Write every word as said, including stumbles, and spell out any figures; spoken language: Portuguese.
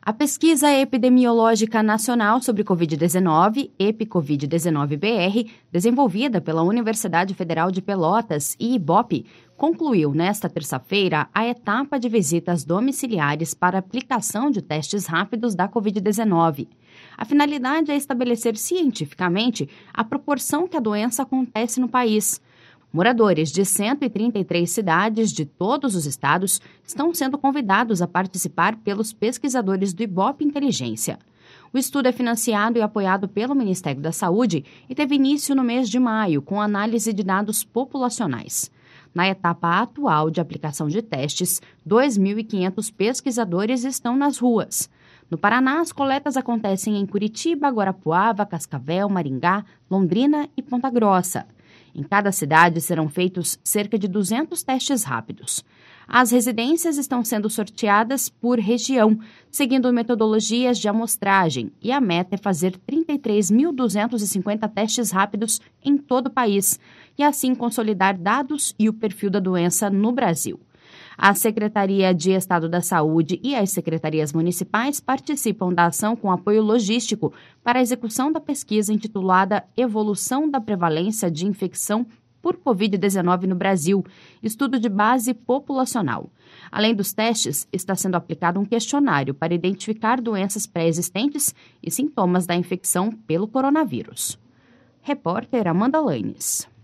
A pesquisa epidemiológica nacional sobre covid dezenove, EpiCovid dezenove B R, desenvolvida pela Universidade Federal de Pelotas e Ibope, concluiu nesta terça-feira a etapa de visitas domiciliares para aplicação de testes rápidos da covid dezenove. A finalidade é estabelecer cientificamente a proporção que a doença acontece no país. Moradores de cento e trinta e três cidades de todos os estados estão sendo convidados a participar pelos pesquisadores do Ibope Inteligência. O estudo é financiado e apoiado pelo Ministério da Saúde e teve início no mês de maio, com análise de dados populacionais. Na etapa atual de aplicação de testes, dois mil e quinhentos pesquisadores estão nas ruas. No Paraná, as coletas acontecem em Curitiba, Guarapuava, Cascavel, Maringá, Londrina e Ponta Grossa. Em cada cidade serão feitos cerca de duzentos testes rápidos. As residências estão sendo sorteadas por região, seguindo metodologias de amostragem, e a meta é fazer trinta e três mil duzentos e cinquenta testes rápidos em todo o país, e assim consolidar dados e o perfil da doença no Brasil. A Secretaria de Estado da Saúde e as secretarias municipais participam da ação com apoio logístico para a execução da pesquisa intitulada Evolução da Prevalência de Infecção por covid dezenove no Brasil, estudo de base populacional. Além dos testes, está sendo aplicado um questionário para identificar doenças pré-existentes e sintomas da infecção pelo coronavírus. Repórter Amanda Lanes.